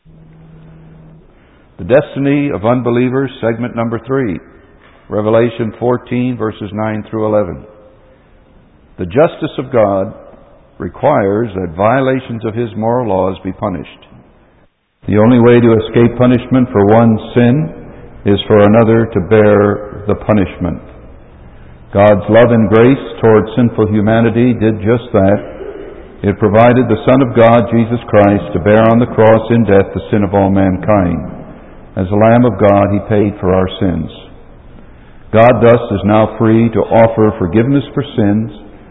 The destiny of unbelievers, segment number 3. Revelation 14, verses 9 through 11. The justice of God requires that violations of His moral laws be punished. The only way to escape punishment for one sin is for another to bear the punishment. God's love and grace toward sinful humanity did just that. It provided the Son of God, Jesus Christ, to bear on the cross in death the sin of all mankind. As the Lamb of God, He paid for our sins. God thus is now free to offer forgiveness for sins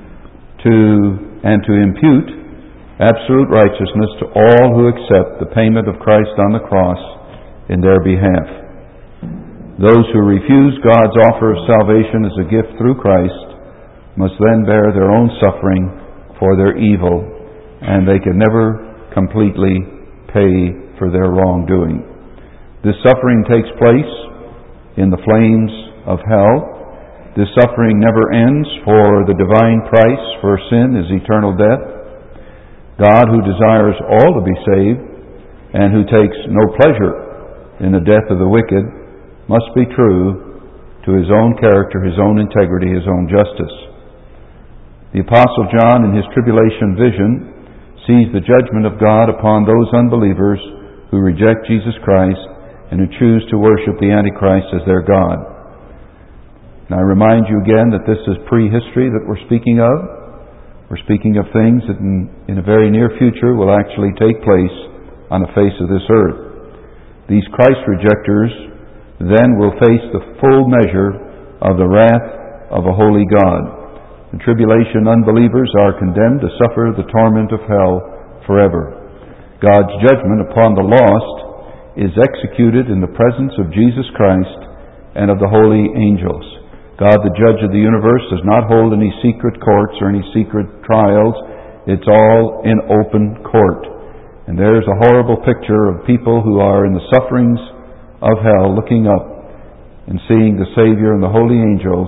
and to impute absolute righteousness to all who accept the payment of Christ on the cross in their behalf. Those who refuse God's offer of salvation as a gift through Christ must then bear their own suffering for their evil, and they can never completely pay for their wrongdoing. This suffering takes place in the flames of hell. This suffering never ends, for the divine price for sin is eternal death. God, who desires all to be saved and who takes no pleasure in the death of the wicked, must be true to His own character, His own integrity, His own justice. The Apostle John, in his tribulation vision, sees the judgment of God upon those unbelievers who reject Jesus Christ and who choose to worship the Antichrist as their God. And I remind you again that this is prehistory that we're speaking of. We're speaking of things that in a very near future will actually take place on the face of this earth. These Christ rejectors then will face the full measure of the wrath of a holy God. The tribulation unbelievers are condemned to suffer the torment of hell forever. God's judgment upon the lost is executed in the presence of Jesus Christ and of the holy angels. God, the judge of the universe, does not hold any secret courts or any secret trials. It's all in open court. And there's a horrible picture of people who are in the sufferings of hell, looking up and seeing the Savior and the holy angels,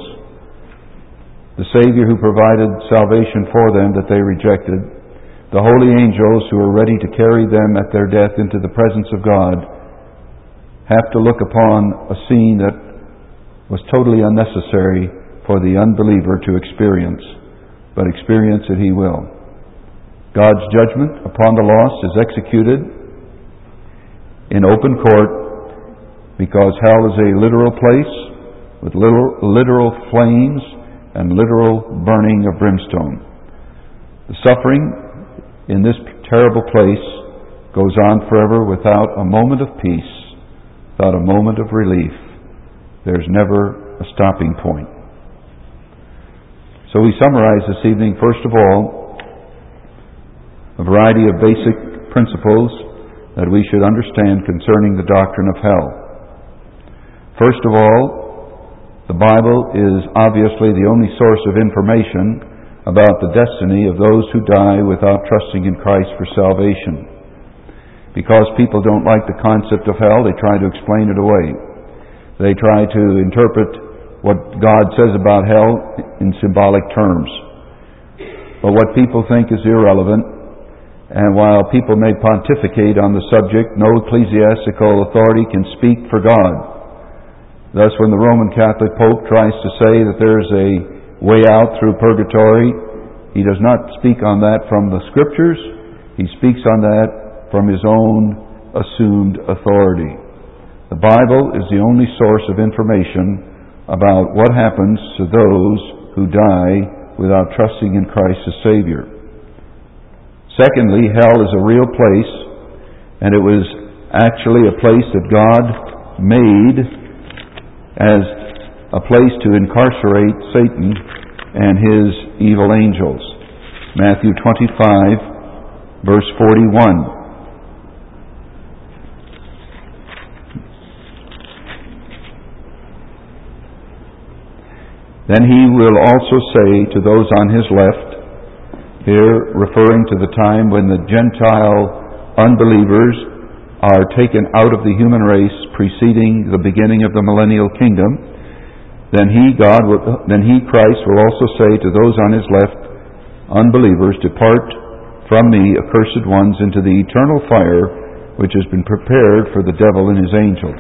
the Savior who provided salvation for them that they rejected, the holy angels who are ready to carry them at their death into the presence of God, have to look upon a scene that was totally unnecessary for the unbeliever to experience, but experience it he will. God's judgment upon the lost is executed in open court because hell is a literal place with literal flames and literal burning of brimstone. The suffering in this terrible place goes on forever without a moment of peace, without a moment of relief. There's never a stopping point. So we summarize this evening, first of all, a variety of basic principles that we should understand concerning the doctrine of hell. First of all, the Bible is obviously the only source of information about the destiny of those who die without trusting in Christ for salvation. Because people don't like the concept of hell, they try to explain it away. They try to interpret what God says about hell in symbolic terms. But what people think is irrelevant, and while people may pontificate on the subject, no ecclesiastical authority can speak for God. Thus, when the Roman Catholic Pope tries to say that there's a way out through purgatory, he does not speak on that from the Scriptures. He speaks on that from his own assumed authority. The Bible is the only source of information about what happens to those who die without trusting in Christ as Savior. Secondly, hell is a real place, and it was actually a place that God made as a place to incarcerate Satan and his evil angels. Matthew 25, verse 41. Then he will also say to those on his left, here referring to the time when the Gentile unbelievers are taken out of the human race preceding the beginning of the millennial kingdom, then he, Christ, will also say to those on his left, unbelievers, depart from me, accursed ones, into the eternal fire which has been prepared for the devil and his angels.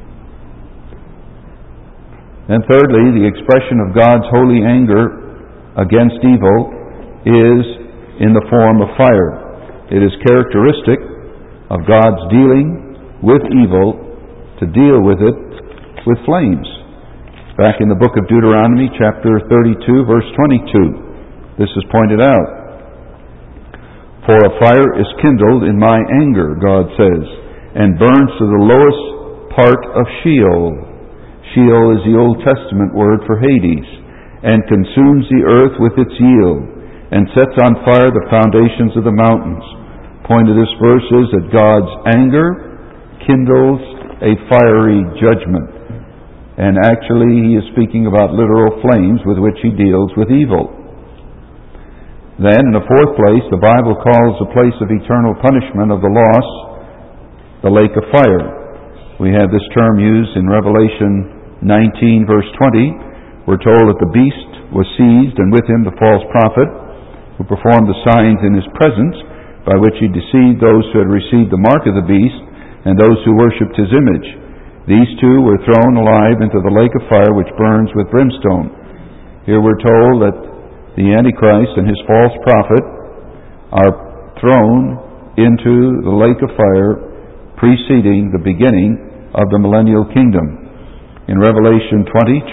And thirdly, the expression of God's holy anger against evil is in the form of fire. It is characteristic of God's dealing with evil to deal with it with flames. Back in the book of Deuteronomy, chapter 32, verse 22, this is pointed out. For a fire is kindled in my anger, God says, and burns to the lowest part of Sheol. Sheol is the Old Testament word for Hades, and consumes the earth with its yield, and sets on fire the foundations of the mountains. Point of this verse is that God's anger kindles a fiery judgment. And actually, he is speaking about literal flames with which he deals with evil. Then, in the fourth place, the Bible calls the place of eternal punishment of the lost the lake of fire. We have this term used in Revelation 19, verse 20. We're told that the beast was seized, and with him the false prophet, who performed the signs in his presence, by which he deceived those who had received the mark of the beast, and those who worshipped his image. These two were thrown alive into the lake of fire which burns with brimstone. Here we're told that the Antichrist and his false prophet are thrown into the lake of fire preceding the beginning of the millennial kingdom. In Revelation 20,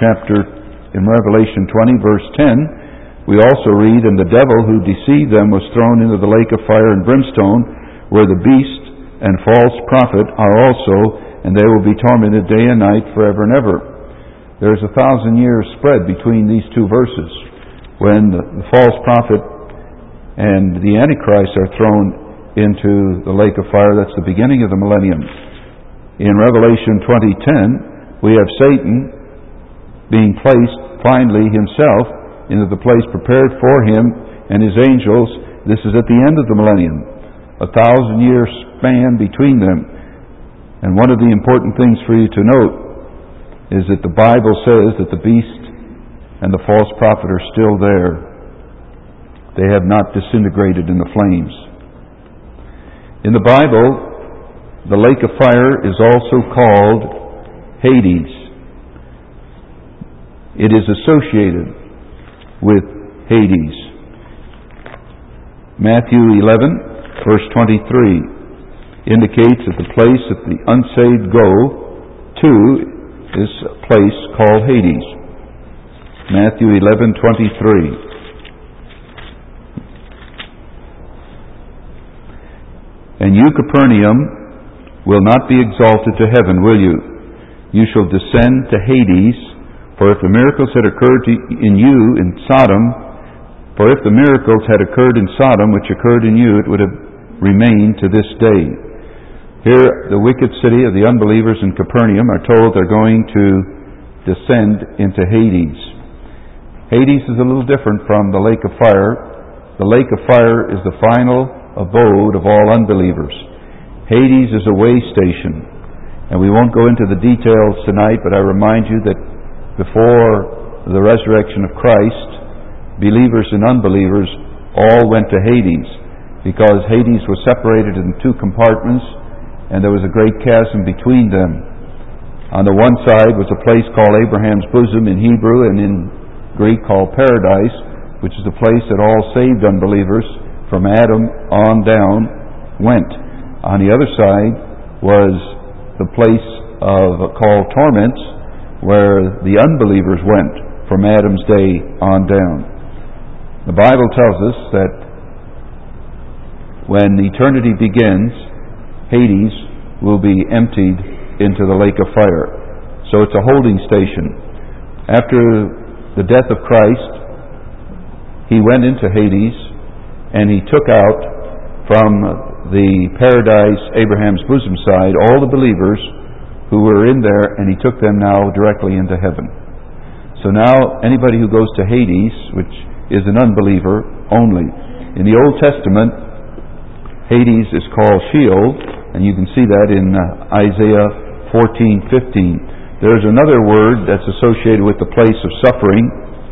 verse 10, we also read, "And the devil who deceived them was thrown into the lake of fire and brimstone, where the beast and false prophet are also, and they will be tormented day and night forever and ever." There's 1,000 years spread between these two verses, when the false prophet and the Antichrist are thrown into the lake of fire. That's the beginning of the millennium. In Revelation 20:10, we have Satan being placed finally himself into the place prepared for him and his angels. This is at the end of the millennium. 1,000 years span between them. And one of the important things for you to note is that the Bible says that the beast and the false prophet are still there. They have not disintegrated in the flames. In the Bible, the lake of fire is also called Hades. It is associated with Hades. Matthew 11, verse 23, indicates that the place that the unsaved go to is a place called Hades. Matthew 11:23. "And you, Capernaum, will not be exalted to heaven, will you? You shall descend to Hades. For if the miracles had occurred in you in Sodom, which occurred in you, it would have remained to this day." Here, the wicked city of the unbelievers in Capernaum are told they're going to descend into Hades. Hades is a little different from the lake of fire. The lake of fire is the final abode of all unbelievers. Hades is a way station. And we won't go into the details tonight, but I remind you that before the resurrection of Christ, believers and unbelievers all went to Hades, because Hades was separated in two compartments, and there was a great chasm between them. On the one side was a place called Abraham's bosom in Hebrew, and in Greek called Paradise, which is the place that all saved unbelievers from Adam on down went. On the other side was the place called Torments, where the unbelievers went from Adam's day on down. The Bible tells us that when eternity begins, Hades will be emptied into the lake of fire. So it's a holding station. After the death of Christ, He went into Hades, and He took out from the paradise, Abraham's bosom side, all the believers who were in there, and He took them now directly into heaven. So now anybody who goes to Hades, which is an unbeliever only. In the Old Testament, Hades is called Sheol, and you can see that in Isaiah 14:15. There's another word that's associated with the place of suffering,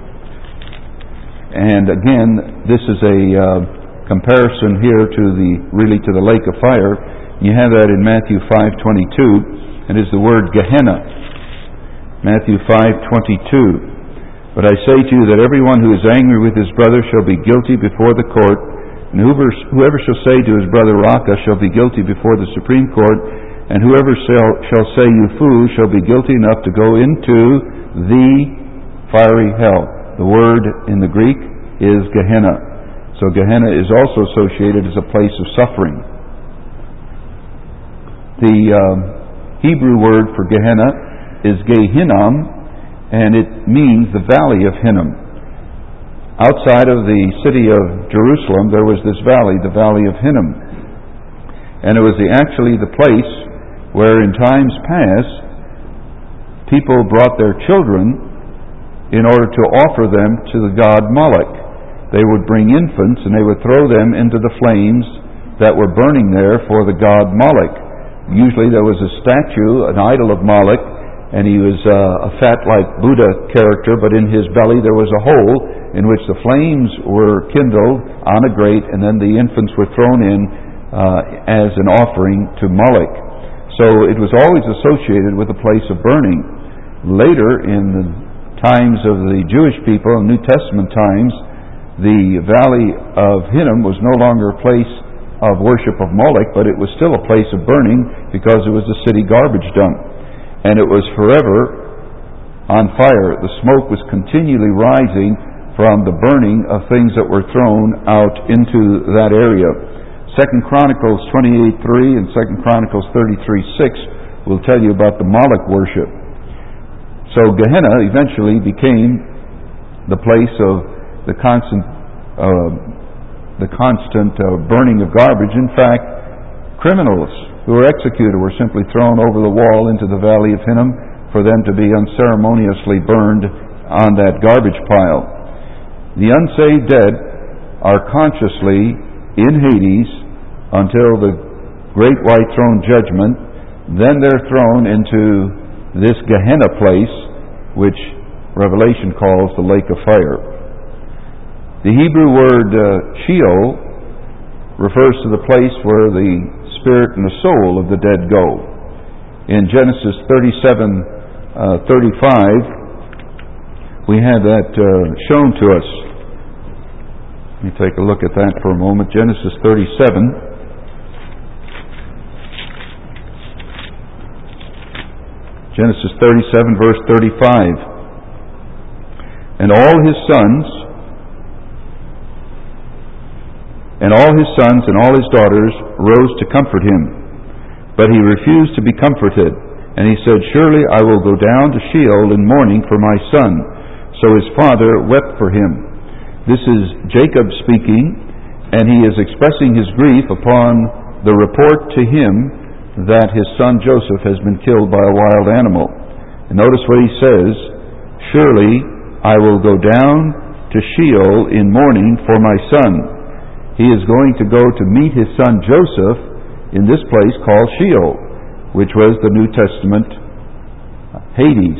and again, this is a comparison here to the lake of fire. You have that in Matthew 5:22, and is the word Gehenna. Matthew 5:22. But I say to you that everyone who is angry with his brother shall be guilty before the court, and whoever shall say to his brother Raca shall be guilty before the Supreme Court, and whoever shall say you fool shall be guilty enough to go into the fiery hell. The word in the Greek is Gehenna. So Gehenna is also associated as a place of suffering. The Hebrew word for Gehenna is Gehinnom, and it means the valley of Hinnom. Outside of the city of Jerusalem, there was this valley, the valley of Hinnom. And it was actually the place where in times past, people brought their children in order to offer them to the god Moloch. They would bring infants and they would throw them into the flames that were burning there for the god Moloch. Usually there was a statue, an idol of Moloch, and he was a fat like Buddha character, but in his belly there was a hole in which the flames were kindled on a grate, and then the infants were thrown in as an offering to Moloch. So it was always associated with a place of burning. Later, in the times of the Jewish people, in New Testament times, the valley of Hinnom was no longer a place of worship of Moloch, but it was still a place of burning because it was a city garbage dump. And it was forever on fire. The smoke was continually rising from the burning of things that were thrown out into that area. 2 Chronicles 28:3 and 2 Chronicles 33:6 will tell you about the Moloch worship. So Gehenna eventually became the place of the constant burning of garbage. In fact, criminals who were executed were simply thrown over the wall into the valley of Hinnom for them to be unceremoniously burned on that garbage pile. The unsaved dead are consciously in Hades until the great white throne judgment. Then they're thrown into this Gehenna place, which Revelation calls the lake of fire. The Hebrew word Sheol refers to the place where the spirit and the soul of the dead go. In Genesis 37:35, we have that shown to us. Let me take a look at that for a moment. Genesis 37. Genesis 37, verse 35. And all his sons and all his daughters rose to comfort him. But he refused to be comforted. And he said, Surely I will go down to Sheol in mourning for my son. So his father wept for him. This is Jacob speaking, and he is expressing his grief upon the report to him that his son Joseph has been killed by a wild animal. And notice what he says, Surely I will go down to Sheol in mourning for my son. He is going to go to meet his son Joseph in this place called Sheol, which was the New Testament Hades.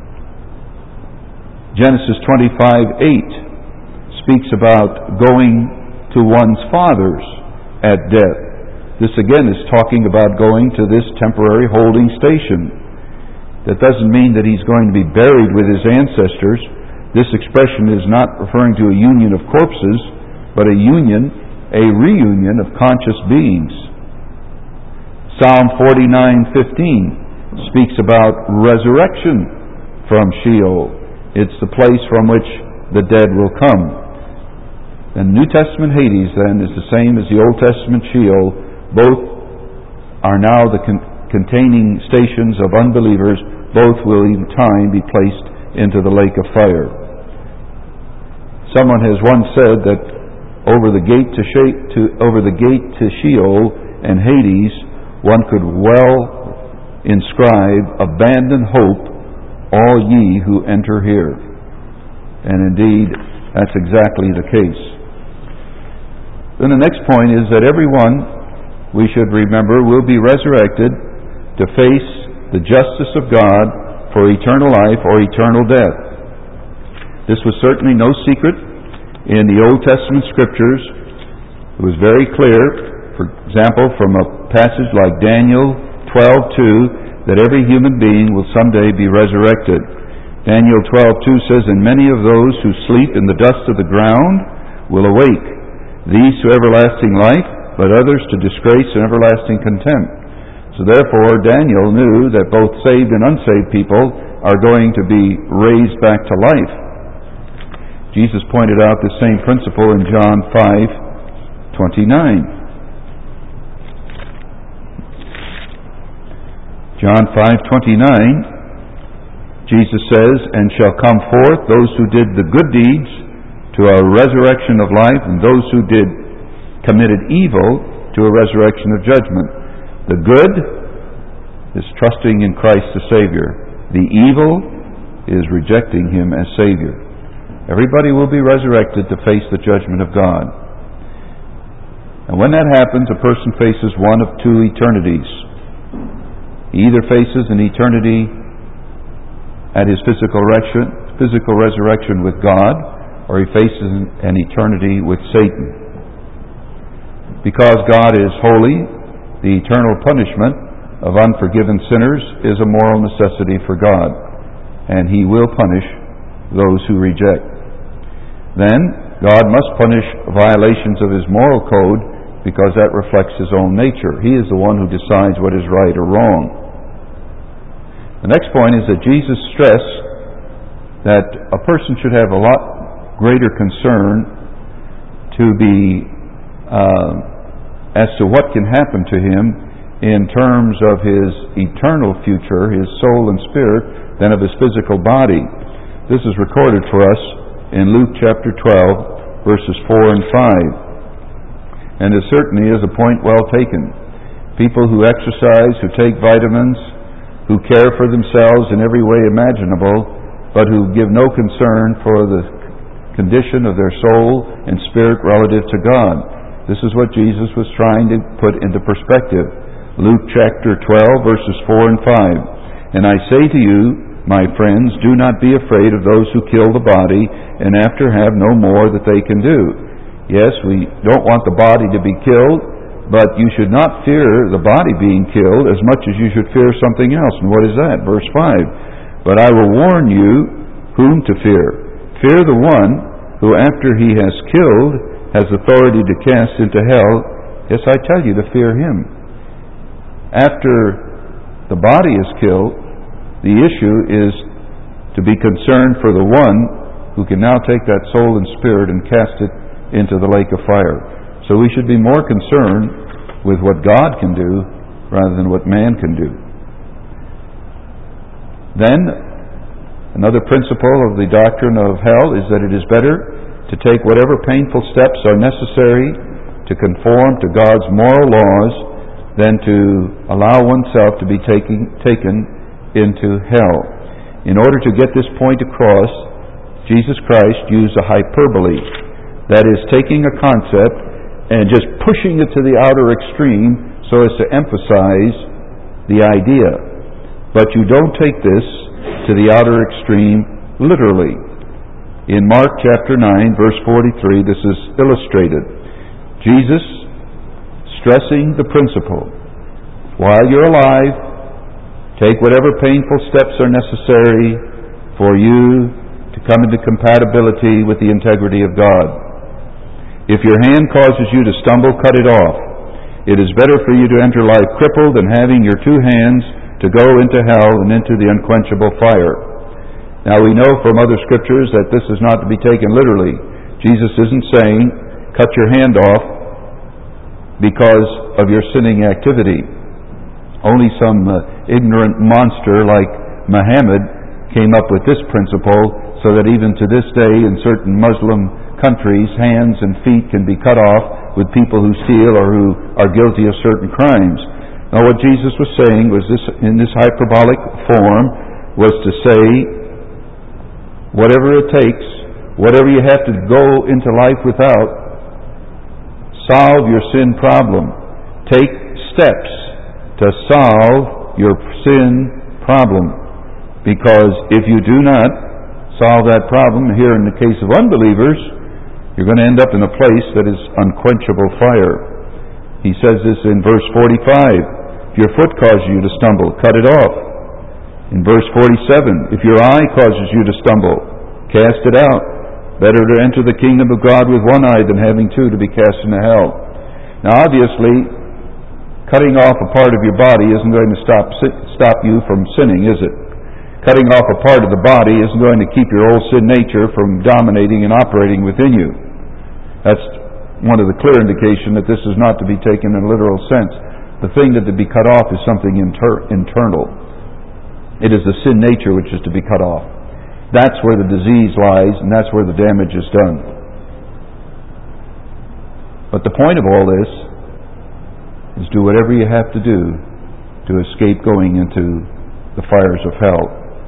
Genesis 25:8 speaks about going to one's fathers at death. This again is talking about going to this temporary holding station. That doesn't mean that he's going to be buried with his ancestors. This expression is not referring to a union of corpses, but a reunion of conscious beings. Psalm 49:15 speaks about resurrection from Sheol. It's the place from which the dead will come. The New Testament Hades, then, is the same as the Old Testament Sheol. Both are now the containing stations of unbelievers. Both will in time be placed into the lake of fire. Someone has once said that over the gate to Sheol and Hades, one could well inscribe, Abandon hope, all ye who enter here. And indeed, that's exactly the case. Then the next point is that everyone, we should remember, will be resurrected to face the justice of God for eternal life or eternal death. This was certainly no secret in the Old Testament Scriptures. It was very clear for example, from a passage like Daniel 12:2, that every human being will someday be resurrected. Daniel 12:2 says, "And many of those who sleep in the dust of the ground will awake, these to everlasting life, but others to disgrace and everlasting contempt." So therefore, Daniel knew that both saved and unsaved people are going to be raised back to life. Jesus pointed out the same principle in John 5:29. John 5:29, Jesus says, "And shall come forth those who did the good deeds to a resurrection of life, and those who committed evil to a resurrection of judgment." The good is trusting in Christ the Savior. The evil is rejecting Him as Savior. Everybody will be resurrected to face the judgment of God. And when that happens, a person faces one of two eternities. He either faces an eternity at his physical resurrection with God, or he faces an eternity with Satan. Because God is holy, the eternal punishment of unforgiven sinners is a moral necessity for God, and He will punish those who reject. Then, God must punish violations of His moral code, because that reflects His own nature. He is the one who decides what is right or wrong. The next point is that Jesus stressed that a person should have a lot greater concern to be as to what can happen to him in terms of his eternal future, his soul and spirit, than of his physical body. This is recorded for us in Luke chapter 12, verses 4 and 5. And it certainly is a point well taken. People who exercise, who take vitamins, who care for themselves in every way imaginable, but who give no concern for the condition of their soul and spirit relative to God. This is what Jesus was trying to put into perspective. Luke chapter 12, verses 4 and 5. "And I say to you, my friends, do not be afraid of those who kill the body, and after have no more that they can do." Yes, we don't want the body to be killed, but you should not fear the body being killed as much as you should fear something else. And what is that? Verse 5. "But I will warn you whom to fear. Fear the one who after he has killed has authority to cast into hell. Yes, I tell you to fear him." After the body is killed, the issue is to be concerned for the one who can now take that soul and spirit and cast it into the lake of fire. So we should be more concerned with what God can do rather than what man can do. Then, another principle of the doctrine of hell is that it is better to take whatever painful steps are necessary to conform to God's moral laws than to allow oneself to be taken into hell. In order to get this point across, Jesus Christ used a hyperbole. That is, taking a concept and just pushing it to the outer extreme so as to emphasize the idea. But you don't take this to the outer extreme literally. In Mark chapter 9, verse 43, this is illustrated. Jesus stressing the principle: while you're alive, take whatever painful steps are necessary for you to come into compatibility with the integrity of God. If your hand causes you to stumble, cut it off. It is better for you to enter life crippled than having your two hands to go into hell and into the unquenchable fire. Now we know from other scriptures that this is not to be taken literally. Jesus isn't saying, cut your hand off because of your sinning activity. Only some ignorant monster like Muhammad came up with this principle, so that even to this day in certain Muslim countries, hands and feet can be cut off with people who steal or who are guilty of certain crimes. Now what Jesus was saying was this, in this hyperbolic form, was to say, whatever it takes, whatever you have to go into life without, solve your sin problem. Take steps to solve your sin problem. Because if you do not solve that problem, here in the case of unbelievers, you're going to end up in a place that is unquenchable fire. He says this in verse 45. If your foot causes you to stumble, cut it off. In verse 47, if your eye causes you to stumble, cast it out. Better to enter the kingdom of God with one eye than having two to be cast into hell. Now obviously, cutting off a part of your body isn't going to stop you from sinning, is it? Cutting off a part of the body isn't going to keep your old sin nature from dominating and operating within you. That's one of the clear indications that this is not to be taken in a literal sense. The thing that to be cut off is something internal. It is the sin nature which is to be cut off. That's where the disease lies, and that's where the damage is done. But the point of all this is do whatever you have to do to escape going into the fires of hell.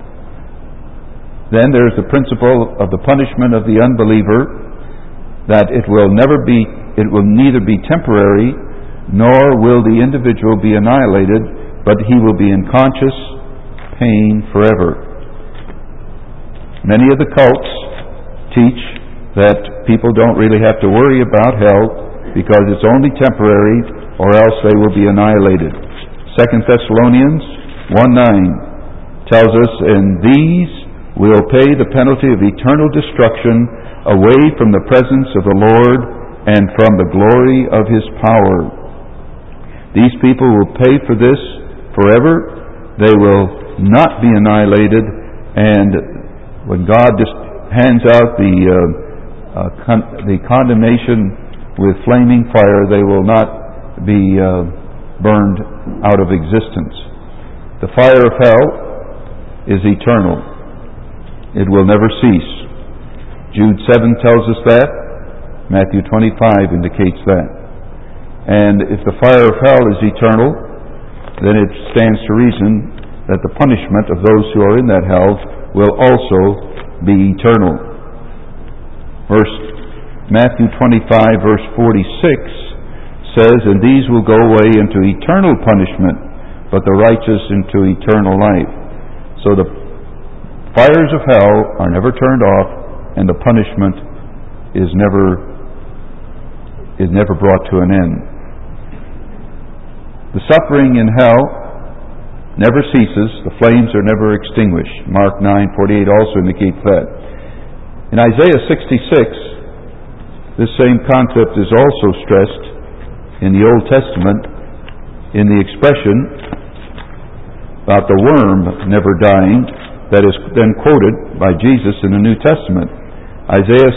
Then there's the principle of the punishment of the unbeliever, that it will neither be temporary, nor will the individual be annihilated, but he will be in conscious pain forever. Many of the cults teach that people don't really have to worry about hell because it's only temporary, or else they will be annihilated. 2 Thessalonians 1:9 tells us, and these will pay the penalty of eternal destruction away from the presence of the Lord and from the glory of His power. These people will pay for this forever. They will not be annihilated, and when God just hands out the condemnation with flaming fire, they will not be burned out of existence. The fire of hell is eternal. It will never cease. Jude 7 tells us that. Matthew 25 indicates that. And if the fire of hell is eternal, then it stands to reason that the punishment of those who are in that hell will also be eternal. Matthew 25 verse 46 says, and these will go away into eternal punishment, but the righteous into eternal life. So the fires of hell are never turned off, and the punishment is never brought to an end. The suffering in hell never ceases. The flames are never extinguished. Mark 9:48 also indicates that. In Isaiah 66, this same concept is also stressed in the Old Testament in the expression about the worm never dying that is then quoted by Jesus in the New Testament. Isaiah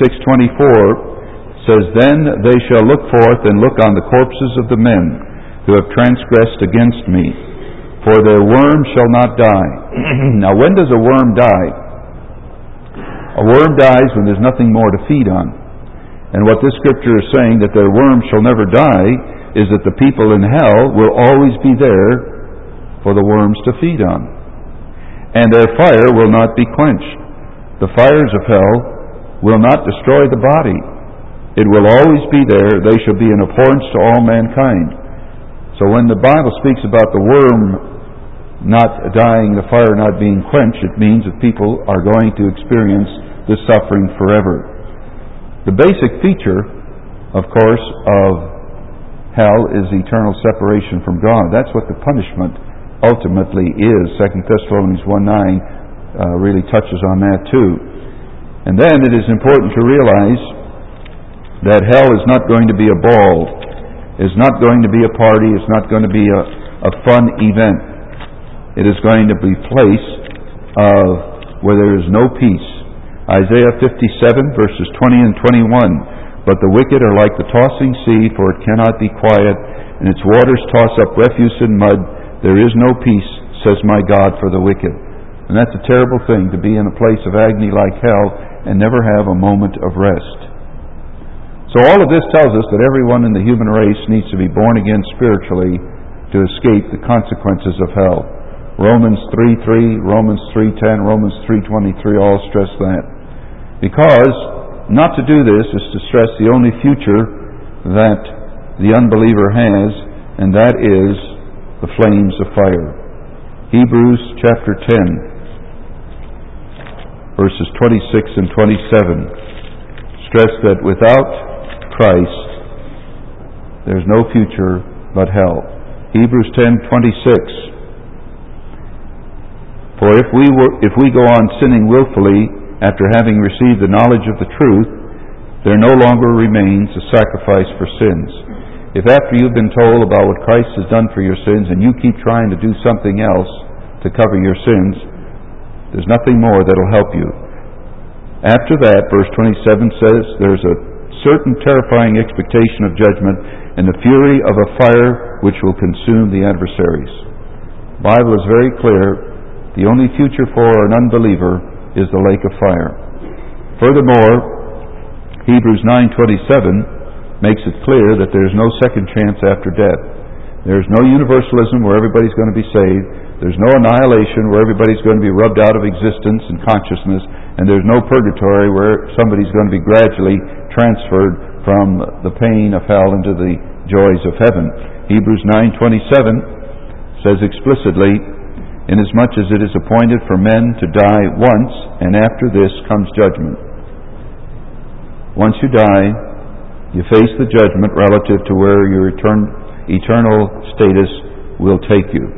66:24 says, then they shall look forth and look on the corpses of the men who have transgressed against me, for their worm shall not die. Now, when does a worm die? A worm dies when there's nothing more to feed on. And what this scripture is saying, that their worm shall never die, is that the people in hell will always be there for the worms to feed on. And their fire will not be quenched. The fires of hell will not destroy the body. It will always be there. They shall be an abhorrence to all mankind. So when the Bible speaks about the worm not dying, the fire not being quenched, it means that people are going to experience this suffering forever. The basic feature, of course, of hell is eternal separation from God. That's what the punishment ultimately is. 2 Thessalonians 1:9 really touches on that too. And then it is important to realize that hell is not going to be a ball. It's not going to be a party. It's not going to be a fun event. It is going to be a place where there is no peace. Isaiah 57 verses 20 and 21. But the wicked are like the tossing sea, for it cannot be quiet, and its waters toss up refuse and mud. There is no peace, says my God, for the wicked. And that's a terrible thing, to be in a place of agony like hell and never have a moment of rest. So all of this tells us that everyone in the human race needs to be born again spiritually to escape the consequences of hell. Romans 3:3, Romans 3:10, Romans 3:23 all stress that. Because not to do this is to stress the only future that the unbeliever has, and that is the flames of fire. Hebrews chapter 10, verses 26 and 27 stress that without Christ there's no future but hell. Hebrews 10:26. For if we go on sinning willfully after having received the knowledge of the truth, there no longer remains a sacrifice for sins. If after you've been told about what Christ has done for your sins and you keep trying to do something else to cover your sins, there's nothing more that'll help you. After that, verse 27 says, there's a certain terrifying expectation of judgment and the fury of a fire which will consume the adversaries. The Bible is very clear. The only future for an unbeliever is the lake of fire. Furthermore, Hebrews 9:27 makes it clear that there's no second chance after death. There's no universalism where everybody's going to be saved. There's no annihilation where everybody's going to be rubbed out of existence and consciousness. And there's no purgatory where somebody's going to be gradually transferred from the pain of hell into the joys of heaven. Hebrews 9:27 says explicitly, inasmuch as it is appointed for men to die once, and after this comes judgment. Once you die, you face the judgment relative to where your eternal status will take you.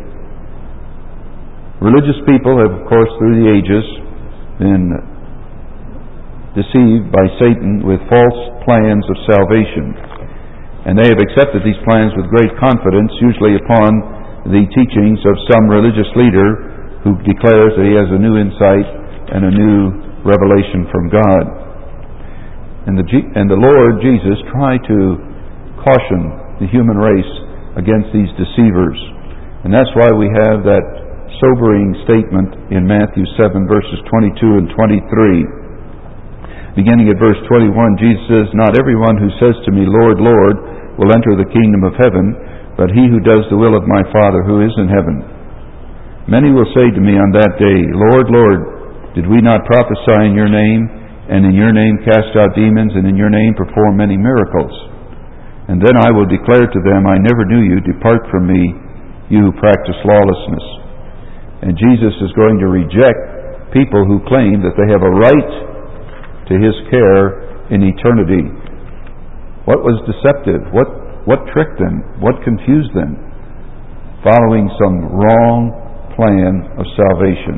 Religious people have, of course, through the ages, been deceived by Satan with false plans of salvation. And they have accepted these plans with great confidence, usually upon the teachings of some religious leader who declares that he has a new insight and a new revelation from God. And the Lord Jesus tried to caution the human race against these deceivers. And that's why we have that sobering statement in Matthew 7 verses 22 and 23. Beginning at verse 21, Jesus says, "Not everyone who says to me, 'Lord, Lord,' will enter the kingdom of heaven, but he who does the will of my Father who is in heaven. Many will say to me on that day, 'Lord, Lord, did we not prophesy in your name, and in your name cast out demons, and in your name perform many miracles?' And then I will declare to them, 'I never knew you. Depart from me, you who practice lawlessness.'" And Jesus is going to reject people who claim that they have a right to His care in eternity. What was deceptive? What tricked them? What confused them? Following some wrong plan of salvation.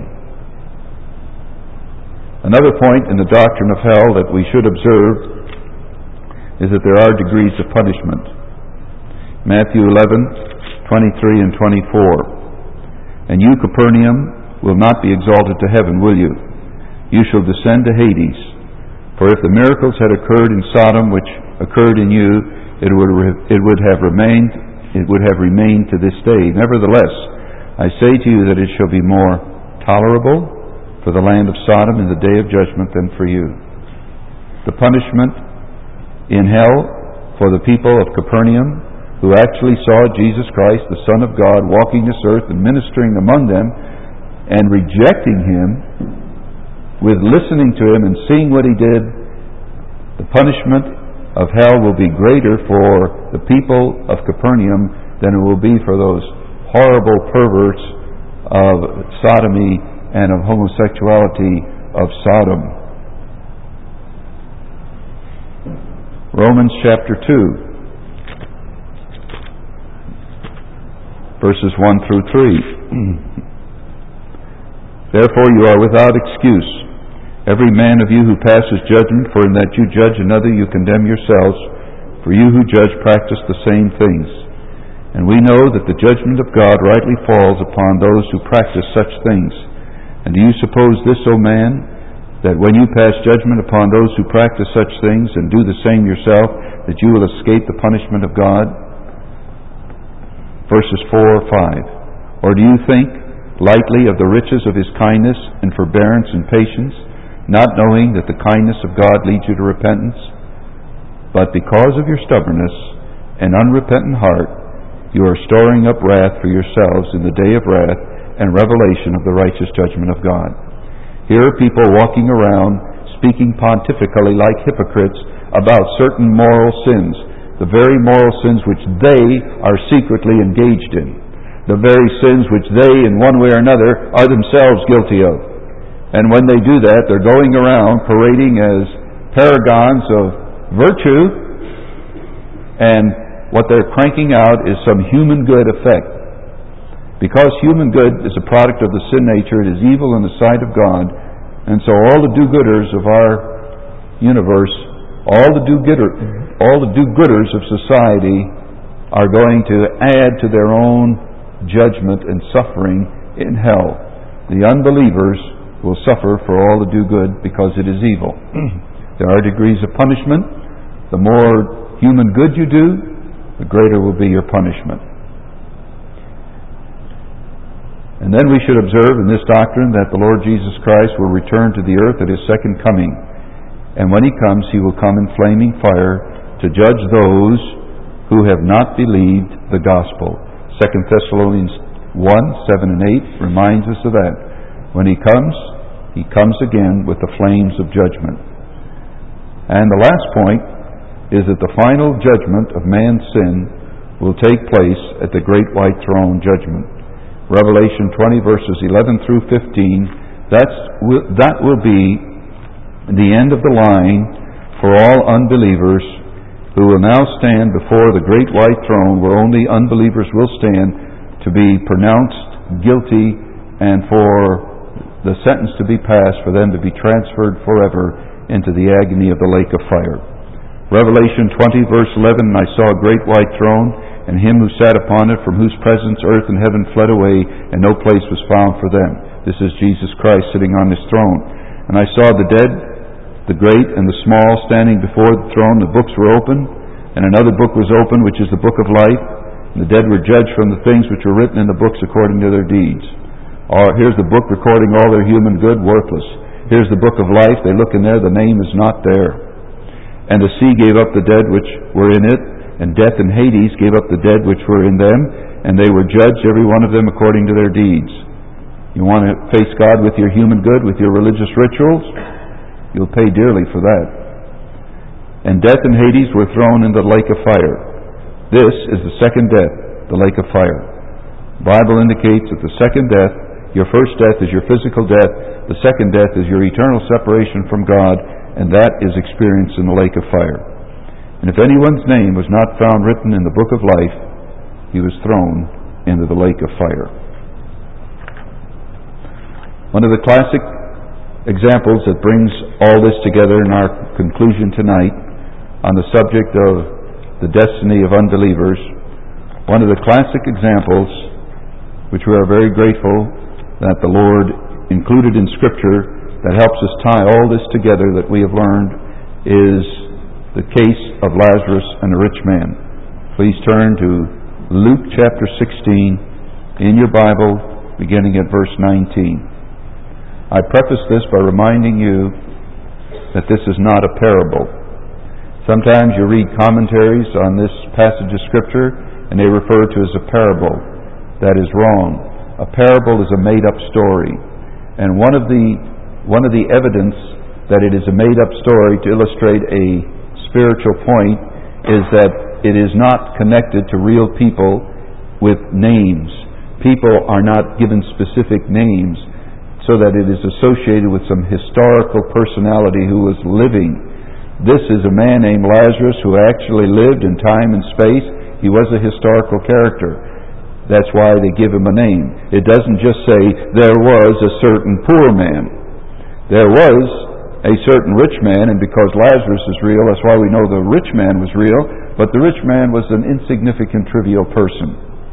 Another point in the doctrine of hell that we should observe is that there are degrees of punishment. Matthew 11:23 and 24. "And you, Capernaum, will not be exalted to heaven, will you? You shall descend to Hades. For if the miracles had occurred in Sodom which occurred in you, it would have remained to this day. Nevertheless, I say to you that it shall be more tolerable for the land of Sodom in the day of judgment than for you." The punishment in hell for the people of Capernaum, who actually saw Jesus Christ, the Son of God, walking this earth and ministering among them, and rejecting Him, with listening to Him and seeing what He did, the punishment of hell will be greater for the people of Capernaum than it will be for those horrible perverts of sodomy and of homosexuality of Sodom. Romans chapter 2, verses 1 through 3. "Therefore you are without excuse, every man of you who passes judgment, for in that you judge another you condemn yourselves, for you who judge practice the same things. And we know that the judgment of God rightly falls upon those who practice such things. And do you suppose this, O man, that when you pass judgment upon those who practice such things and do the same yourself, that you will escape the punishment of God?" Verses 4 or 5. "Or do you think lightly of the riches of His kindness and forbearance and patience, not knowing that the kindness of God leads you to repentance? But because of your stubbornness and unrepentant heart, you are storing up wrath for yourselves in the day of wrath and revelation of the righteous judgment of God." Here are people walking around speaking pontifically like hypocrites about certain moral sins, the very moral sins which they are secretly engaged in, the very sins which they, in one way or another, are themselves guilty of. And when they do that, they're going around parading as paragons of virtue and what they're cranking out is some human good effect. Because human good is a product of the sin nature, it is evil in the sight of God, and so all the do-gooders of our universe, all the do-gooders of society are going to add to their own judgment and suffering in hell. The unbelievers will suffer for all the do-good because it is evil. There are degrees of punishment. The more human good you do, the greater will be your punishment. And then we should observe in this doctrine that the Lord Jesus Christ will return to the earth at His second coming. And when He comes, He will come in flaming fire to judge those who have not believed the gospel. 2 Thessalonians 1, 7 and 8 reminds us of that. When He comes again with the flames of judgment. And the last point is that the final judgment of man's sin will take place at the great white throne judgment. Revelation 20 verses 11 through 15, that will be the end of the line for all unbelievers who will now stand before the great white throne where only unbelievers will stand to be pronounced guilty and for the sentence to be passed for them to be transferred forever into the agony of the lake of fire. Revelation 20 verse 11, and I saw a great white throne, and Him who sat upon it, from whose presence earth and heaven fled away, and no place was found for them. This is Jesus Christ sitting on His throne. And I saw the dead, the great and the small, standing before the throne. The books were open, and another book was opened, which is the book of life. And the dead were judged from the things which were written in the books according to their deeds. Here's the book recording all their human good, worthless. Here's the book of life. They look in there, the name is not there. And the sea gave up the dead which were in it, and death and Hades gave up the dead which were in them, and they were judged, every one of them, according to their deeds. You want to face God with your human good, with your religious rituals? You'll pay dearly for that. And death and Hades were thrown into the lake of fire. This is the second death, the lake of fire. The Bible indicates that the second death, your first death is your physical death, the second death is your eternal separation from God, and that is experienced in the lake of fire. And if anyone's name was not found written in the book of life, he was thrown into the lake of fire. One of the classic examples that brings all this together in our conclusion tonight on the subject of the destiny of unbelievers, one of the classic examples, which we are very grateful that the Lord included in Scripture, that helps us tie all this together that we have learned, is the case of Lazarus and the rich man. Please turn to Luke chapter 16 in your Bible, beginning at verse 19. I preface this by reminding you that this is not a parable. Sometimes you read commentaries on this passage of Scripture and they refer to it as a parable. That is wrong. A parable is a made-up story. And one of the evidence that it is a made-up story to illustrate a spiritual point is that it is not connected to real people with names. People are not given specific names so that it is associated with some historical personality who was living. This is a man named Lazarus who actually lived in time and space. He was a historical character. That's why they give him a name. It doesn't just say there was a certain poor man. There was a certain rich man, and because Lazarus is real, that's why we know the rich man was real, but the rich man was an insignificant, trivial person.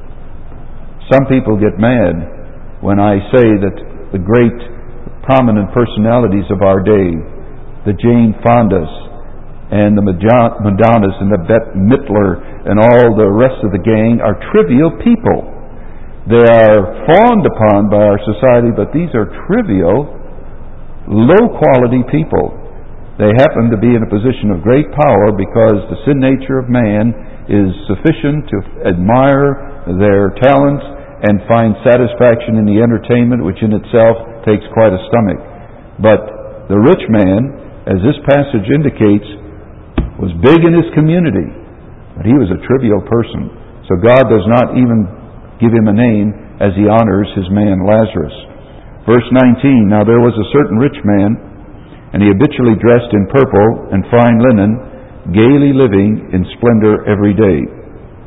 Some people get mad when I say that the great prominent personalities of our day, the Jane Fondas and the Madonnas and the Bette Midler and all the rest of the gang, are trivial people. They are fawned upon by our society, but these are trivial, low-quality people. They happen to be in a position of great power because the sin nature of man is sufficient to admire their talents and find satisfaction in the entertainment, which in itself takes quite a stomach. But the rich man, as this passage indicates, was big in his community, but he was a trivial person. So God does not even give him a name as He honors His man Lazarus. Verse 19, now there was a certain rich man, and he habitually dressed in purple and fine linen, gaily living in splendor every day.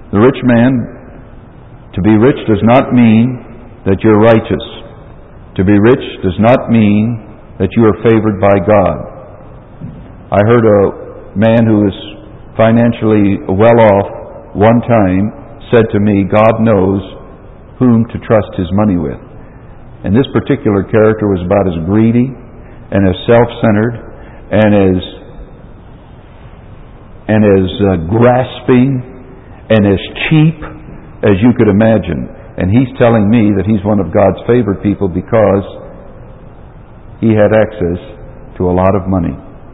The rich man, to be rich does not mean that you're righteous. To be rich does not mean that you are favored by God. I heard a man who was financially well off one time said to me, God knows whom to trust His money with. And this particular character was about as greedy and as self-centered and as grasping and as cheap as you could imagine. And he's telling me that he's one of God's favored people because he had access to a lot of money.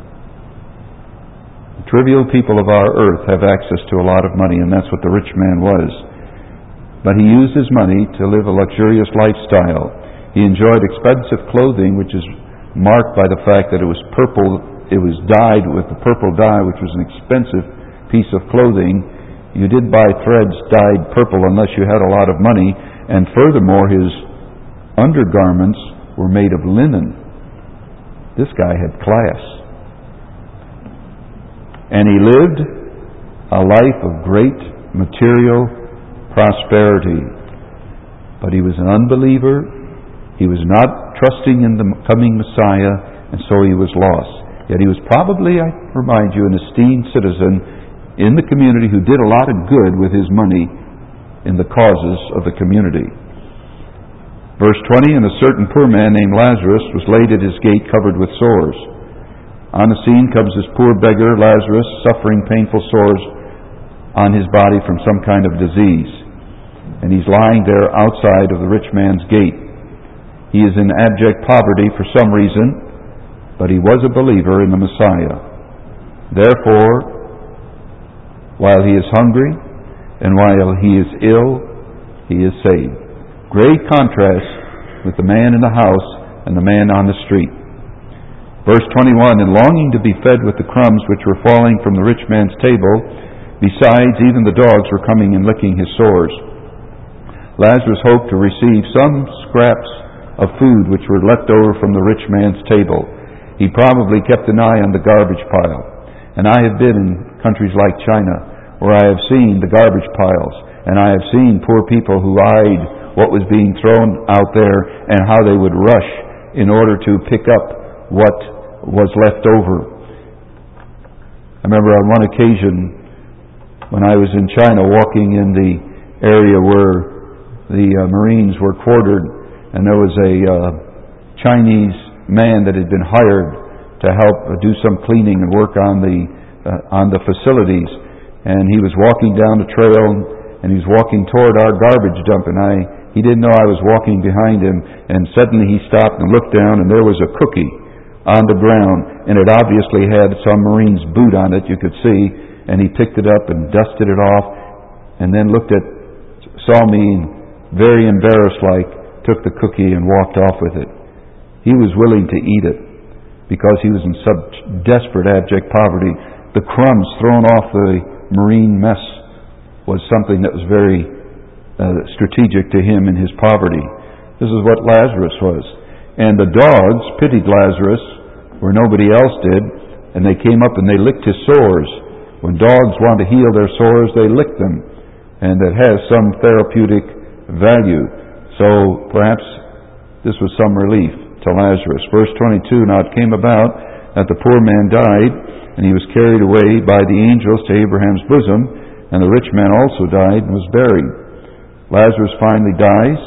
The trivial people of our earth have access to a lot of money, and that's what the rich man was. But he used his money to live a luxurious lifestyle. He enjoyed expensive clothing, which is marked by the fact that it was purple. It was dyed with the purple dye, which was an expensive piece of clothing. You did buy threads dyed purple unless you had a lot of money. And furthermore, his undergarments were made of linen. This guy had class. And he lived a life of great material prosperity. But he was an unbeliever. He was not trusting in the coming Messiah, and so he was lost. Yet he was probably, I remind you, an esteemed citizen in the community who did a lot of good with his money in the causes of the community. Verse 20, and a certain poor man named Lazarus was laid at his gate covered with sores. On the scene comes this poor beggar, Lazarus, suffering painful sores on his body from some kind of disease. And he's lying there outside of the rich man's gate. He is in abject poverty for some reason, but he was a believer in the Messiah. Therefore, while he is hungry and while he is ill, he is saved. Great contrast with the man in the house and the man on the street. Verse 21, and longing to be fed with the crumbs which were falling from the rich man's table, besides even the dogs were coming and licking his sores. Lazarus hoped to receive some scraps of food which were left over from the rich man's table. He probably kept an eye on the garbage pile. And I have been in countries like China where I have seen the garbage piles, and I have seen poor people who eyed what was being thrown out there and how they would rush in order to pick up what was left over. I remember on one occasion when I was in China walking in the area where the Marines were quartered, and there was a Chinese man that had been hired to help do some cleaning and work on the facilities. And he was walking down the trail, and he was walking toward our garbage dump, and he didn't know I was walking behind him. And suddenly he stopped and looked down, and there was a cookie on the ground, and it obviously had some Marine's boot on it, you could see. And he picked it up and dusted it off, and then saw me very embarrassed like, took the cookie and walked off with it. He was willing to eat it because he was in such desperate, abject poverty. The crumbs thrown off the Marine mess was something that was very strategic to him in his poverty. This is what Lazarus was. And the dogs pitied Lazarus where nobody else did, and they came up and they licked his sores. When dogs want to heal their sores, they lick them, and that has some therapeutic value. So perhaps this was some relief to Lazarus. Verse 22, now it came about that the poor man died, and he was carried away by the angels to Abraham's bosom, and the rich man also died and was buried. Lazarus finally dies,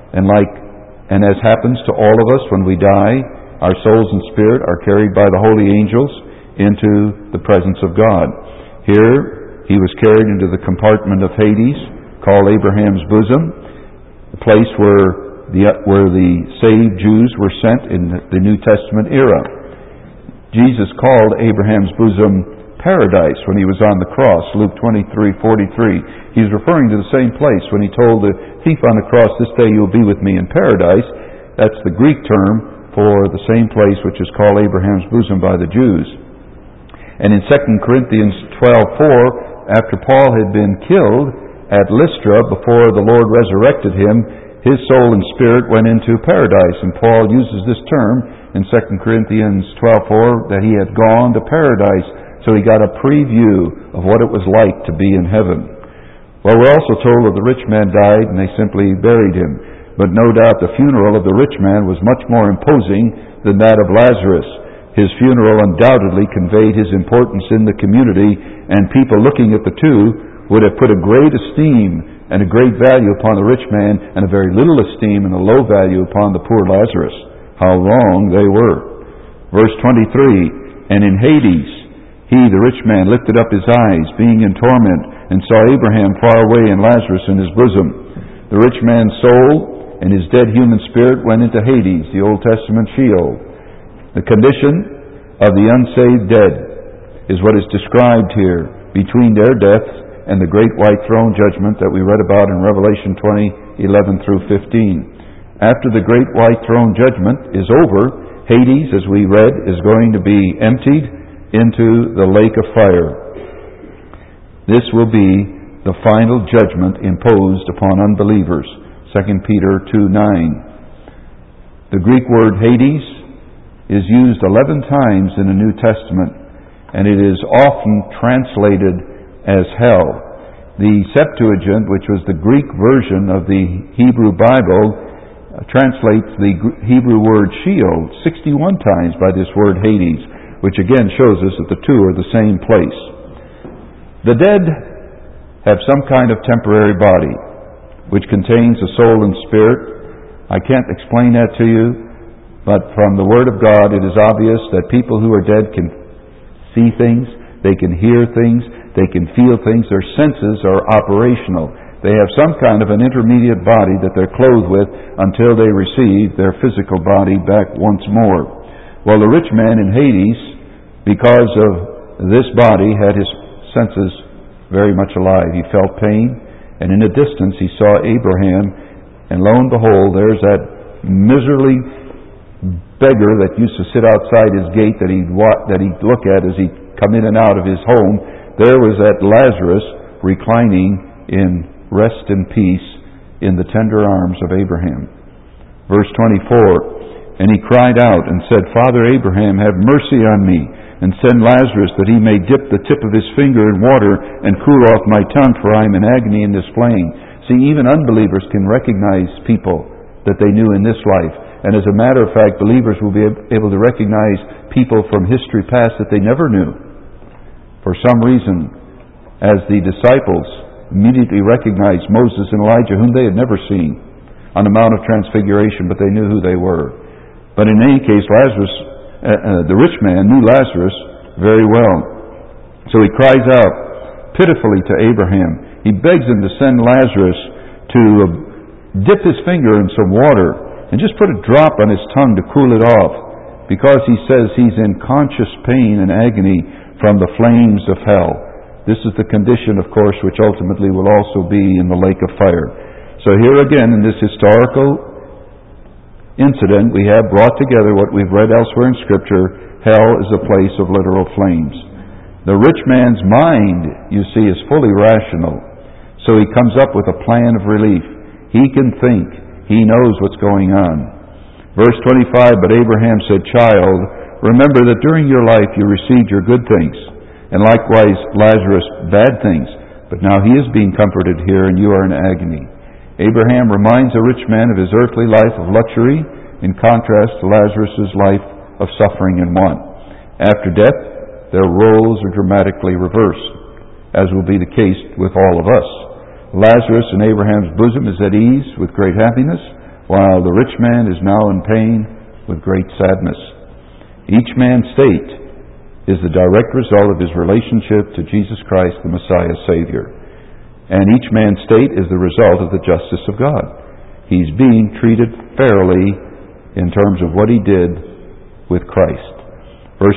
and as happens to all of us when we die, our souls and spirit are carried by the holy angels into the presence of God. Here, he was carried into the compartment of Hades, called Abraham's bosom, the place where the saved Jews were sent in the New Testament era. Jesus called Abraham's bosom paradise when he was on the cross, Luke 23:43. He's referring to the same place when he told the thief on the cross, this day you'll be with me in paradise. That's the Greek term for the same place which is called Abraham's bosom by the Jews. And in 2 Corinthians 12:4, after Paul had been killed at Lystra, before the Lord resurrected him, his soul and spirit went into paradise. And Paul uses this term in 2 Corinthians 12:4, that he had gone to paradise. So he got a preview of what it was like to be in heaven. Well, we're also told that the rich man died and they simply buried him. But no doubt the funeral of the rich man was much more imposing than that of Lazarus. His funeral undoubtedly conveyed his importance in the community, and people looking at the two would have put a great esteem and a great value upon the rich man, and a very little esteem and a low value upon the poor Lazarus. How wrong they were. Verse 23, and in Hades, he, the rich man, lifted up his eyes, being in torment, and saw Abraham far away and Lazarus in his bosom. The rich man's soul and his dead human spirit went into Hades, the Old Testament Sheol. The condition of the unsaved dead is what is described here between their deaths and the great white throne judgment that we read about in Revelation 20:11 through 15. After the great white throne judgment is over, Hades, as we read, is going to be emptied into the lake of fire. This will be the final judgment imposed upon unbelievers. 2 Peter 2:9. The Greek word Hades is used 11 times in the New Testament, and it is often translated as hell. The Septuagint, which was the Greek version of the Hebrew Bible, translates the Hebrew word Sheol 61 times by this word Hades, which again shows us that the two are the same place. The dead have some kind of temporary body, which contains a soul and spirit. I can't explain that to you, but from the Word of God it is obvious that people who are dead can see things, they can hear things, they can feel things. Their senses are operational. They have some kind of an intermediate body that they're clothed with until they receive their physical body back once more. Well, the rich man in Hades, because of this body, had his senses very much alive. He felt pain, and in the distance he saw Abraham, and lo and behold, there's that miserly beggar that used to sit outside his gate that he'd look at as he'd come in and out of his home. There was that Lazarus reclining in rest and peace in the tender arms of Abraham. Verse 24, and he cried out and said, Father Abraham, have mercy on me, and send Lazarus that he may dip the tip of his finger in water and cool off my tongue, for I am in agony in this flame. See, even unbelievers can recognize people that they knew in this life. And as a matter of fact, believers will be able to recognize people from history past that they never knew. For some reason, as the disciples immediately recognized Moses and Elijah, whom they had never seen on the Mount of Transfiguration, but they knew who they were. But in any case, the rich man knew Lazarus very well. So he cries out pitifully to Abraham. He begs him to send Lazarus to dip his finger in some water and just put a drop on his tongue to cool it off, because he says he's in conscious pain and agony from the flames of hell. This is the condition, of course, which ultimately will also be in the lake of fire. So here again, in this historical incident, we have brought together what we've read elsewhere in Scripture. Hell is a place of literal flames. The rich man's mind, you see, is fully rational. So he comes up with a plan of relief. He can think. He knows what's going on. Verse 25, but Abraham said, Child, remember that during your life you received your good things, and likewise Lazarus bad things. But now he is being comforted here, and you are in agony. Abraham reminds a rich man of his earthly life of luxury, in contrast to Lazarus' life of suffering and want. After death, their roles are dramatically reversed, as will be the case with all of us. Lazarus in Abraham's bosom is at ease with great happiness, while the rich man is now in pain with great sadness. Each man's state is the direct result of his relationship to Jesus Christ, the Messiah Savior. And each man's state is the result of the justice of God. He's being treated fairly in terms of what he did with Christ. Verse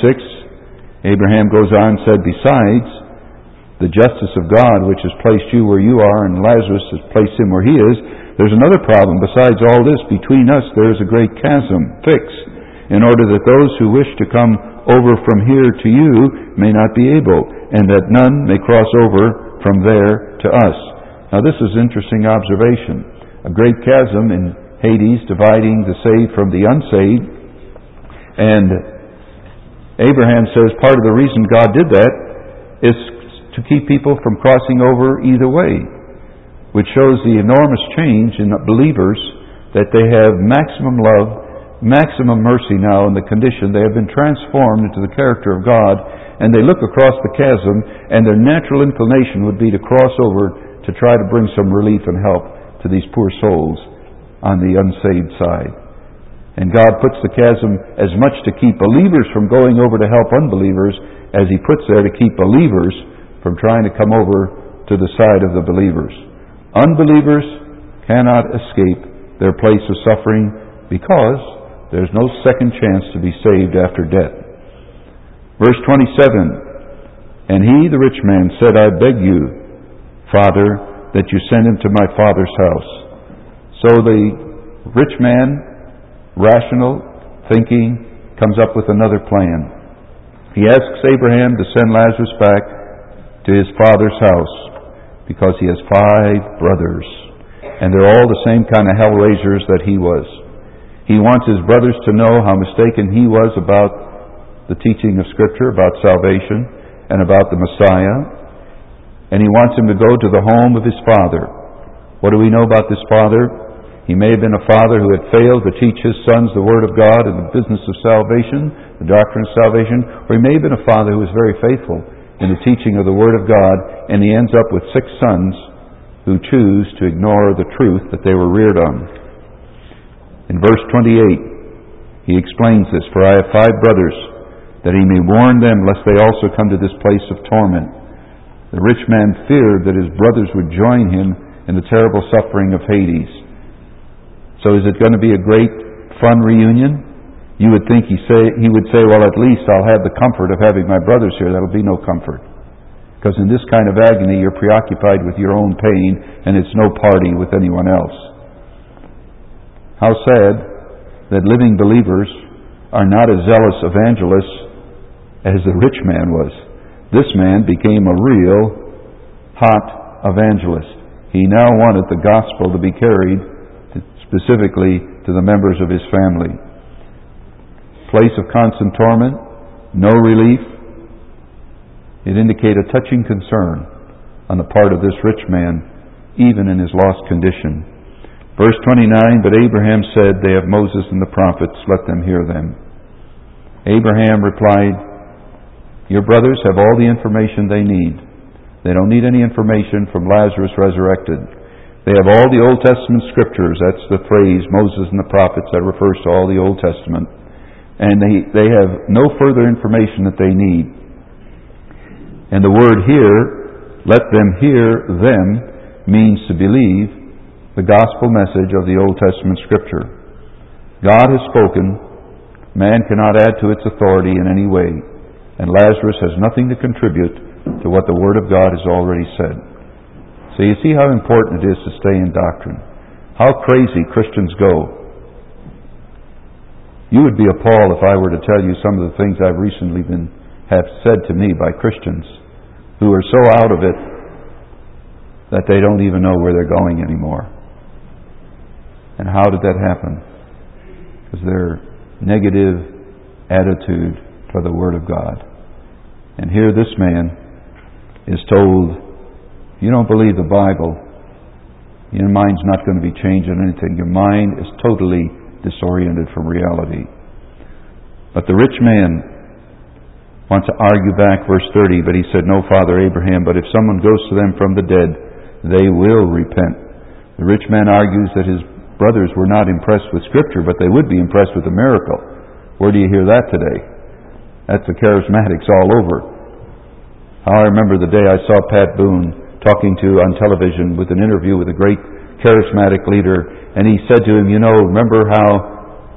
26, Abraham goes on and said, Besides the justice of God, which has placed you where you are, and Lazarus has placed him where he is, there's another problem. Besides all this, between us there is a great chasm fixed, in order that those who wish to come over from here to you may not be able, and that none may cross over from there to us. Now this is an interesting observation. A great chasm in Hades dividing the saved from the unsaved. And Abraham says part of the reason God did that is to keep people from crossing over either way, which shows the enormous change in believers, that they have maximum love, maximum mercy now in the condition. They have been transformed into the character of God, and they look across the chasm, and their natural inclination would be to cross over to try to bring some relief and help to these poor souls on the unsaved side. And God puts the chasm as much to keep believers from going over to help unbelievers as He puts there to keep believers from trying to come over to the side of the believers. Unbelievers cannot escape their place of suffering because there's no second chance to be saved after death. Verse 27, "And he, the rich man, said, I beg you, Father, that you send him to my father's house." So the rich man, rational thinking, comes up with another plan. He asks Abraham to send Lazarus back to his father's house because he has 5 brothers, and they're all the same kind of hellraisers that he was. He wants his brothers to know how mistaken he was about the teaching of Scripture, about salvation, and about the Messiah. And he wants him to go to the home of his father. What do we know about this father? He may have been a father who had failed to teach his sons the Word of God and the business of salvation, the doctrine of salvation, or he may have been a father who was very faithful in the teaching of the Word of God, and he ends up with 6 sons who choose to ignore the truth that they were reared on. In verse 28, he explains this, "For I have 5 brothers, that he may warn them, lest they also come to this place of torment." The rich man feared that his brothers would join him in the terrible suffering of Hades. So is it going to be a great, fun reunion? You would think he would say, well, at least I'll have the comfort of having my brothers here. That'll be no comfort. Because in this kind of agony, you're preoccupied with your own pain, and it's no party with anyone else. How sad that living believers are not as zealous evangelists as the rich man was. This man became a real hot evangelist. He now wanted the gospel to be carried specifically to the members of his family. Place of constant torment, no relief. It indicated a touching concern on the part of this rich man, even in his lost condition. Verse 29, "But Abraham said, They have Moses and the prophets, let them hear them." Abraham replied, "Your brothers have all the information they need. They don't need any information from Lazarus resurrected. They have all the Old Testament scriptures." That's the phrase, Moses and the prophets, that refers to all the Old Testament. And they have no further information that they need. And the word here, "let them hear them," means to believe the gospel message of the Old Testament Scripture. God has spoken. Man cannot add to its authority in any way. And Lazarus has nothing to contribute to what the Word of God has already said. So you see how important it is to stay in doctrine. How crazy Christians go. You would be appalled if I were to tell you some of the things I've recently have said to me by Christians who are so out of it that they don't even know where they're going anymore. And how did that happen? Because their negative attitude for the Word of God. And here this man is told, you don't believe the Bible, your mind's not going to be changing anything. Your mind is totally disoriented from reality. But the rich man wants to argue back, verse 30, but he said, "No, Father Abraham, but if someone goes to them from the dead, they will repent." The rich man argues that his brothers were not impressed with Scripture, but they would be impressed with a miracle. Where do you hear that today? That's the charismatics all over. I remember the day I saw Pat Boone talking to on television with an interview with a great charismatic leader, and he said to him, remember how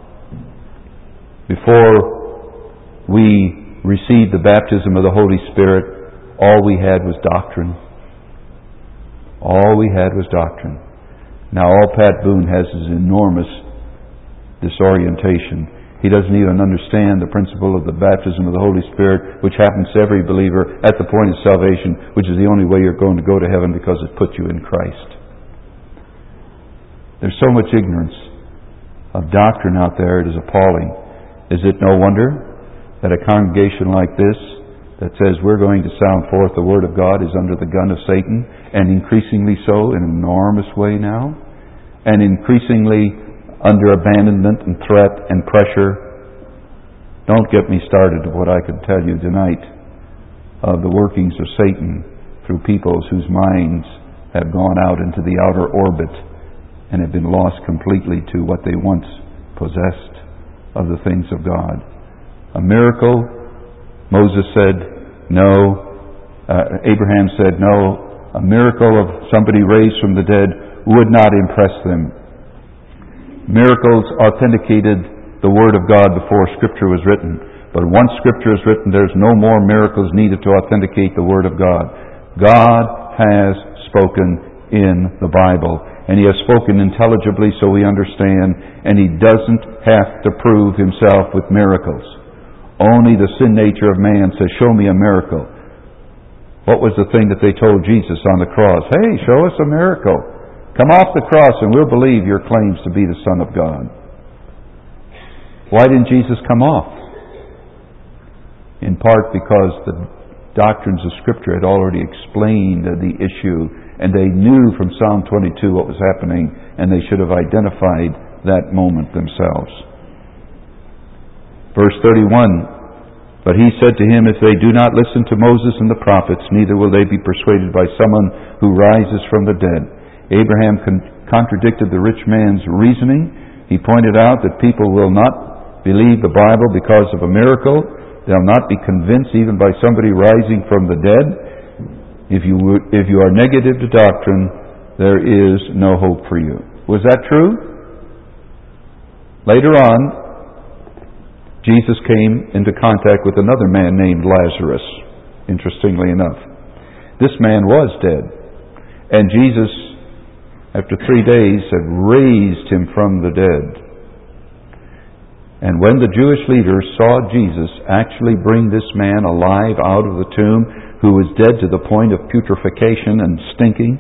before we received the baptism of the Holy Spirit, all we had was doctrine. All we had was doctrine. Now all Pat Boone has is enormous disorientation. He doesn't even understand the principle of the baptism of the Holy Spirit, which happens to every believer at the point of salvation, which is the only way you're going to go to heaven because it puts you in Christ. There's so much ignorance of doctrine out there, it is appalling. Is it no wonder that a congregation like this that says we're going to sound forth the Word of God is under the gun of Satan, and increasingly so in an enormous way now, and increasingly under abandonment and threat and pressure. Don't get me started with what I could tell you tonight of the workings of Satan through peoples whose minds have gone out into the outer orbit and have been lost completely to what they once possessed of the things of God. A miracle, Moses said no. Abraham said no. A miracle of somebody raised from the dead would not impress them. Miracles authenticated the Word of God before Scripture was written. But once Scripture is written, there's no more miracles needed to authenticate the Word of God. God has spoken in the Bible, and He has spoken intelligibly so we understand, and He doesn't have to prove Himself with miracles. Only the sin nature of man says, show me a miracle. What was the thing that they told Jesus on the cross? Hey, show us a miracle. Come off the cross and we'll believe your claims to be the Son of God. Why didn't Jesus come off? In part because the doctrines of Scripture had already explained the issue, and they knew from Psalm 22 what was happening, and they should have identified that moment themselves. Verse 31, but he said to him, if they do not listen to Moses and the prophets, neither will they be persuaded by someone who rises from the dead. Abraham contradicted the rich man's reasoning. He pointed out that people will not believe the Bible because of a miracle. They'll not be convinced even by somebody rising from the dead. If you are negative to doctrine, there is no hope for you. Was that true? Later on, Jesus came into contact with another man named Lazarus, interestingly enough. This man was dead, and Jesus, after 3 days, had raised him from the dead. And when the Jewish leaders saw Jesus actually bring this man alive out of the tomb, who was dead to the point of putrefaction and stinking,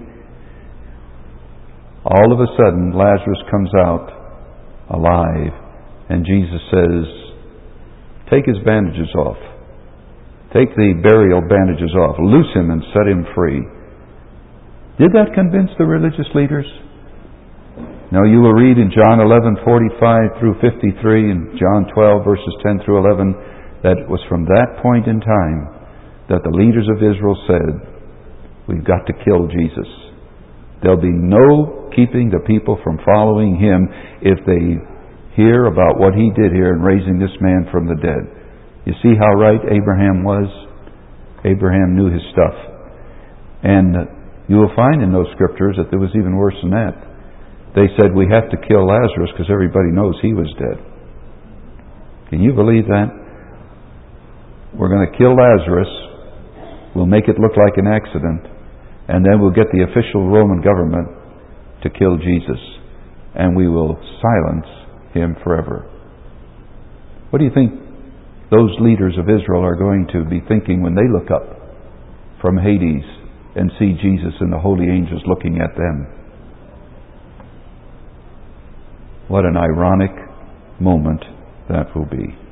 all of a sudden Lazarus comes out alive, and Jesus says, take his bandages off. Take the burial bandages off. Loose him and set him free. Did that convince the religious leaders? No, you will read in John 11:45 through 53 and John 12 verses 10 through 11 that it was from that point in time that the leaders of Israel said, we've got to kill Jesus. There'll be no keeping the people from following Him if they hear about what He did here in raising this man from the dead. You see how right Abraham was? Abraham knew his stuff. And you will find in those scriptures that there was even worse than that. They said, we have to kill Lazarus because everybody knows he was dead. Can you believe that? We're going to kill Lazarus. We'll make it look like an accident. And then we'll get the official Roman government to kill Jesus. And we will silence Him forever. What do you think those leaders of Israel are going to be thinking when they look up from Hades and see Jesus and the holy angels looking at them? What an ironic moment that will be.